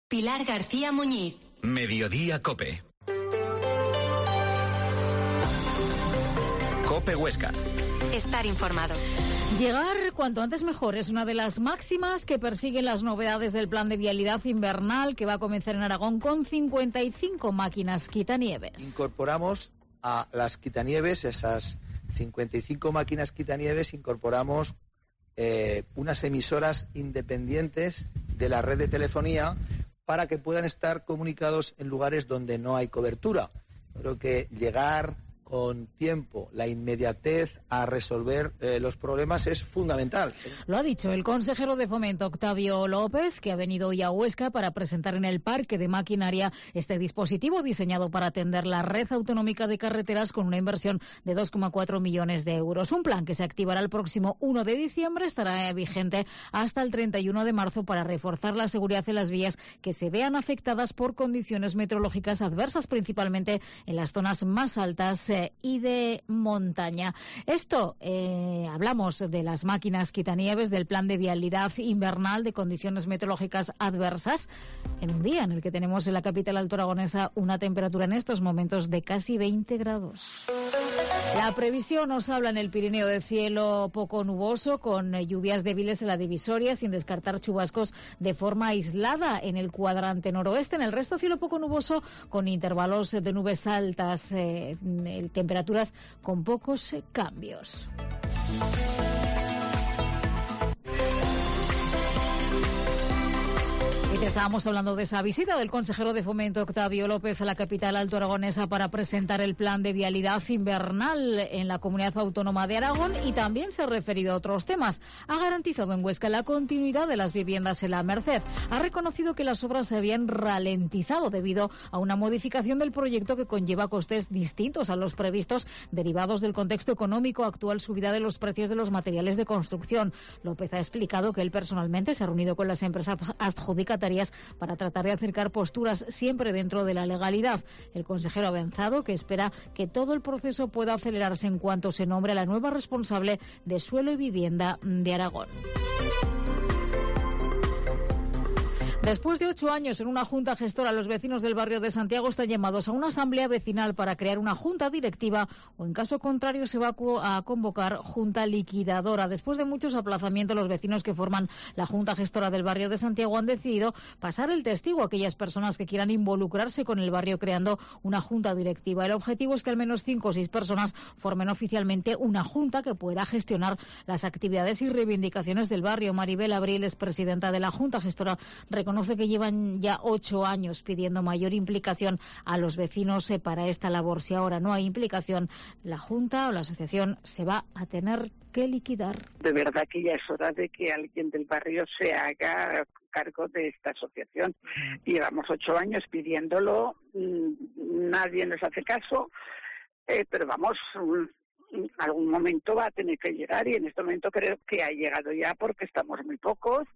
Pilar García Muñiz. Mediodía Cope. Cope Huesca. Estar informado. Llegar cuanto antes mejor es una de las máximas que persiguen las novedades del plan de vialidad invernal que va a comenzar en Aragón con 55 máquinas quitanieves. Incorporamos a las quitanieves, esas 55 máquinas quitanieves, incorporamos unas emisoras independientes de la red de telefonía para que puedan estar comunicados en lugares donde no hay cobertura. Creo que llegar con tiempo, la inmediatez a resolver los problemas es fundamental. Lo ha dicho el consejero de Fomento, Octavio López, que ha venido hoy a Huesca para presentar en el Parque de Maquinaria este dispositivo diseñado para atender la red autonómica de carreteras con una inversión de 2,4 millones de euros. Un plan que se activará el próximo 1 de diciembre, estará vigente hasta el 31 de marzo para reforzar la seguridad en las vías que se vean afectadas por condiciones meteorológicas adversas, principalmente en las zonas más altas y de montaña. Esto, hablamos de las máquinas quitanieves, del plan de vialidad invernal de condiciones meteorológicas adversas, en un día en el que tenemos en la capital altoaragonesa una temperatura en estos momentos de casi 20 grados. La previsión nos habla en el Pirineo de cielo poco nuboso, con lluvias débiles en la divisoria, sin descartar chubascos de forma aislada en el cuadrante noroeste. En el resto, cielo poco nuboso, con intervalos de nubes altas, temperaturas con pocos cambios. Y estábamos hablando de esa visita del consejero de Fomento, Octavio López, a la capital altoaragonesa para presentar el plan de vialidad invernal en la comunidad autónoma de Aragón, y también se ha referido a otros temas. Ha garantizado en Huesca la continuidad de las viviendas en la Merced. Ha reconocido que las obras se habían ralentizado debido a una modificación del proyecto que conlleva costes distintos a los previstos, derivados del contexto económico, actual subida de los precios de los materiales de construcción. López ha explicado que él personalmente se ha reunido con las empresas adjudicatarias para tratar de acercar posturas siempre dentro de la legalidad. El consejero ha avanzado que espera que todo el proceso pueda acelerarse en cuanto se nombre a la nueva responsable de suelo y vivienda de Aragón. Después de 8 años en una junta gestora, los vecinos del barrio de Santiago están llamados a una asamblea vecinal para crear una junta directiva, o en caso contrario se va a convocar junta liquidadora. Después de muchos aplazamientos, los vecinos que forman la junta gestora del barrio de Santiago han decidido pasar el testigo a aquellas personas que quieran involucrarse con el barrio creando una junta directiva. El objetivo es que al menos 5 o 6 personas formen oficialmente una junta que pueda gestionar las actividades y reivindicaciones del barrio. Maribel Abril es presidenta de la junta gestora, reconoce que llevan ya 8 años pidiendo mayor implicación a los vecinos para esta labor. Si ahora no hay implicación, la Junta o la asociación se va a tener que liquidar. De verdad que ya es hora de que alguien del barrio se haga cargo de esta asociación. Llevamos 8 años pidiéndolo, nadie nos hace caso, pero vamos, algún momento va a tener que llegar, y en este momento creo que ha llegado ya, porque estamos muy pocos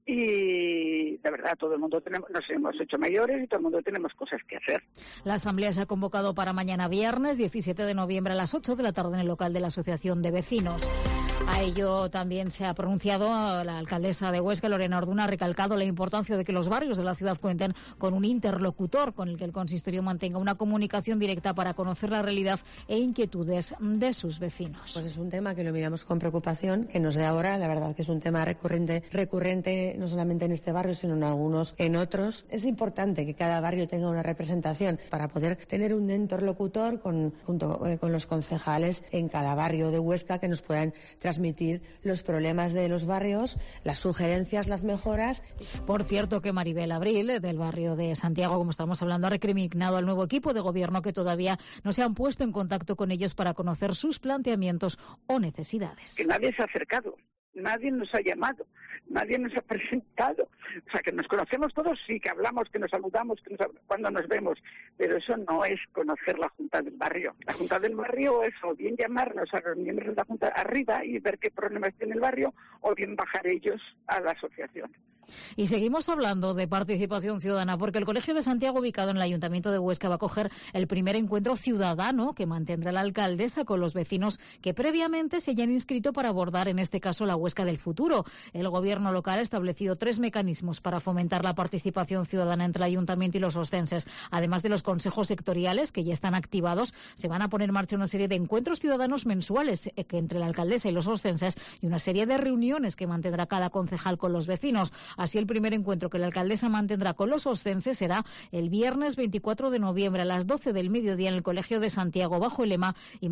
y de verdad todo el mundo nos hemos hecho mayores y todo el mundo tenemos cosas que hacer. La asamblea se ha convocado para mañana viernes 17 de noviembre a las 8 de la tarde en el local de la Asociación de Vecinos. A ello también se ha pronunciado la alcaldesa de Huesca, Lorena Orduna. Ha recalcado la importancia de que los barrios de la ciudad cuenten con un interlocutor con el que el consistorio mantenga una comunicación directa para conocer la realidad e inquietudes de sus vecinos. Pues es un tema que lo miramos con preocupación, que nos dé ahora. La verdad que es un tema recurrente no solamente en este barrio, sino en otros. Es importante que cada barrio tenga una representación para poder tener un interlocutor junto con los concejales en cada barrio de Huesca, que nos puedan transmitir los problemas de los barrios, las sugerencias, las mejoras. Por cierto, que Maribel Abril, del barrio de Santiago, como estamos hablando, ha recriminado al nuevo equipo de gobierno que todavía no se han puesto en contacto con ellos para conocer sus planteamientos o necesidades. Que nadie se ha acercado, nadie nos ha llamado, nadie nos ha presentado. O sea, que nos conocemos todos, sí, que hablamos, que nos saludamos, cuando nos vemos, pero eso no es conocer la Junta del Barrio. La Junta del Barrio es o bien llamarnos a los miembros de la Junta arriba y ver qué problemas tiene el barrio, o bien bajar ellos a la asociación. Y seguimos hablando de participación ciudadana porque el Colegio de Santiago, ubicado en el Ayuntamiento de Huesca, va a acoger el primer encuentro ciudadano que mantendrá la alcaldesa con los vecinos que previamente se hayan inscrito para abordar, en este caso, la Huesca del futuro. El Gobierno local ha establecido 3 mecanismos para fomentar la participación ciudadana entre el Ayuntamiento y los oscenses. Además de los consejos sectoriales que ya están activados, se van a poner en marcha una serie de encuentros ciudadanos mensuales que entre la alcaldesa y los oscenses y una serie de reuniones que mantendrá cada concejal con los vecinos. Así, el primer encuentro que la alcaldesa mantendrá con los oscenses será el viernes 24 de noviembre a las 12 del mediodía en el Colegio de Santiago bajo el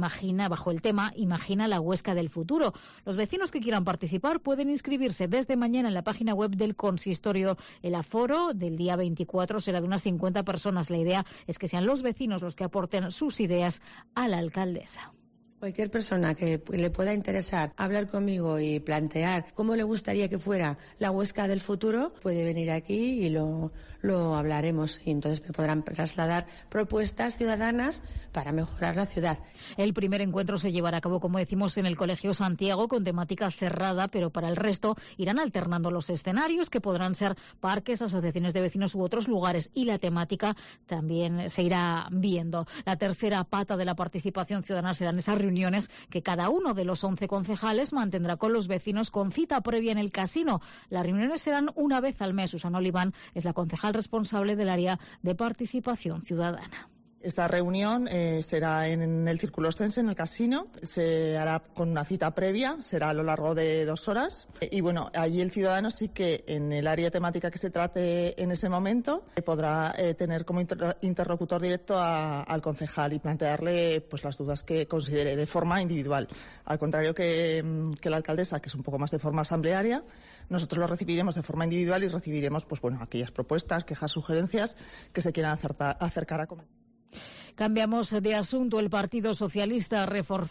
tema Imagina la Huesca del futuro. Los vecinos que quieran participar pueden inscribirse desde mañana en la página web del consistorio. El aforo del día 24 será de unas 50 personas. La idea es que sean los vecinos los que aporten sus ideas a la alcaldesa. Cualquier persona que le pueda interesar hablar conmigo y plantear cómo le gustaría que fuera la Huesca del futuro, puede venir aquí y lo hablaremos. Y entonces me podrán trasladar propuestas ciudadanas para mejorar la ciudad. El primer encuentro se llevará a cabo, como decimos, en el Colegio Santiago con temática cerrada, pero para el resto irán alternando los escenarios, que podrán ser parques, asociaciones de vecinos u otros lugares, y la temática también se irá viendo. La tercera pata de la participación ciudadana serán esas reuniones que cada uno de los 11 concejales mantendrá con los vecinos con cita previa en el casino. Las reuniones serán una vez al mes. Susana Oliván es la concejal responsable del área de participación ciudadana. Esta reunión será en el Círculo Oscense, en el casino. Se hará con una cita previa, será a lo largo de 2 horas. Y bueno, allí el ciudadano sí que en el área temática que se trate en ese momento podrá tener como interlocutor directo al concejal y plantearle pues las dudas que considere de forma individual. Al contrario que la alcaldesa, que es un poco más de forma asamblearia, nosotros lo recibiremos de forma individual y recibiremos pues bueno aquellas propuestas, quejas, sugerencias que se quieran acercar a comentar. Cambiamos de asunto. El Partido Socialista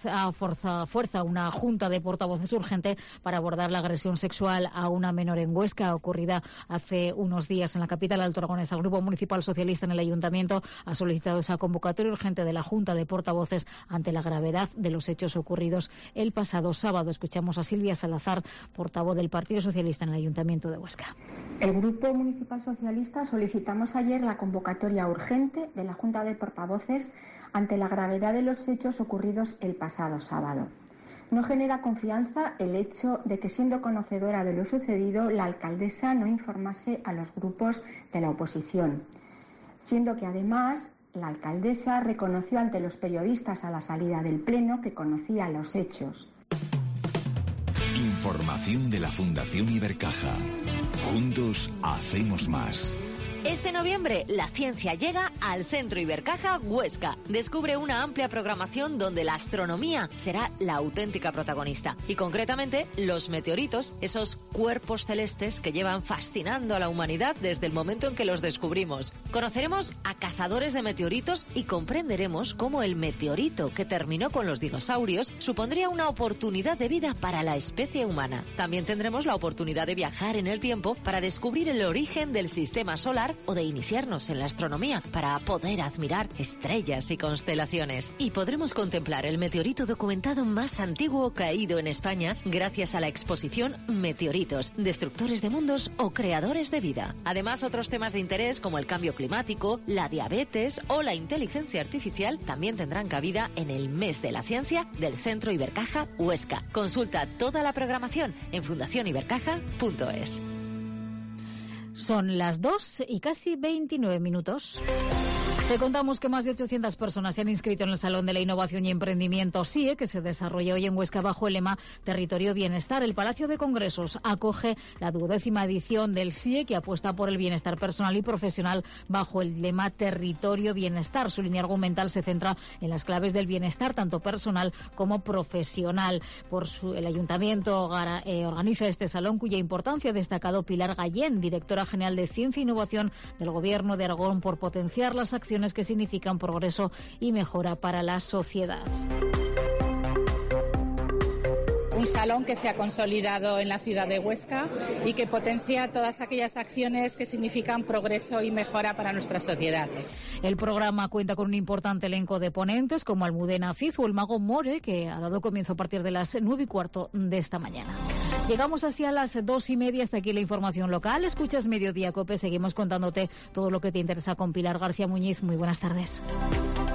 fuerza una junta de portavoces urgente para abordar la agresión sexual a una menor en Huesca, ocurrida hace unos días en la capital altoaragonesa. El Grupo Municipal Socialista en el Ayuntamiento ha solicitado esa convocatoria urgente de la junta de portavoces ante la gravedad de los hechos ocurridos el pasado sábado. Escuchamos a Silvia Salazar, portavoz del Partido Socialista en el Ayuntamiento de Huesca. El Grupo Municipal Socialista solicitamos ayer la convocatoria urgente de la junta de portavoces ante la gravedad de los hechos ocurridos el pasado sábado. No genera confianza el hecho de que, siendo conocedora de lo sucedido, la alcaldesa no informase a los grupos de la oposición, siendo que además la alcaldesa reconoció ante los periodistas a la salida del pleno que conocía los hechos. Información de la Fundación Ibercaja. Juntos hacemos más. Este noviembre, la ciencia llega al Centro Ibercaja Huesca. Descubre una amplia programación donde la astronomía será la auténtica protagonista. Y concretamente, los meteoritos, esos cuerpos celestes que llevan fascinando a la humanidad desde el momento en que los descubrimos. Conoceremos a cazadores de meteoritos y comprenderemos cómo el meteorito que terminó con los dinosaurios supondría una oportunidad de vida para la especie humana. También tendremos la oportunidad de viajar en el tiempo para descubrir el origen del sistema solar o de iniciarnos en la astronomía para poder admirar estrellas y constelaciones. Y podremos contemplar el meteorito documentado más antiguo caído en España gracias a la exposición Meteoritos, destructores de mundos o creadores de vida. Además, otros temas de interés como el cambio climático, la diabetes o la inteligencia artificial también tendrán cabida en el Mes de la Ciencia del Centro Ibercaja Huesca. Consulta toda la programación en fundacionibercaja.es. Son las 2 y casi 29 minutos. Te contamos que más de 800 personas se han inscrito en el Salón de la Innovación y Emprendimiento SIE, que se desarrolla hoy en Huesca bajo el lema Territorio Bienestar. El Palacio de Congresos acoge la 12ª edición del SIE, que apuesta por el bienestar personal y profesional bajo el lema Territorio Bienestar. Su línea argumental se centra en las claves del bienestar, tanto personal como profesional. El Ayuntamiento organiza este salón, cuya importancia ha destacado Pilar Gallén, directora general de Ciencia e Innovación del Gobierno de Aragón, por potenciar las acciones que significan progreso y mejora para la sociedad. Un salón que se ha consolidado en la ciudad de Huesca y que potencia todas aquellas acciones que significan progreso y mejora para nuestra sociedad. El programa cuenta con un importante elenco de ponentes como Almudena Cid o el Mago More, que ha dado comienzo a partir de las 9:15 de esta mañana. Llegamos hacia las 2:30, hasta aquí la información local. Escuchas Mediodía COPE, seguimos contándote todo lo que te interesa con Pilar García Muñiz. Muy buenas tardes.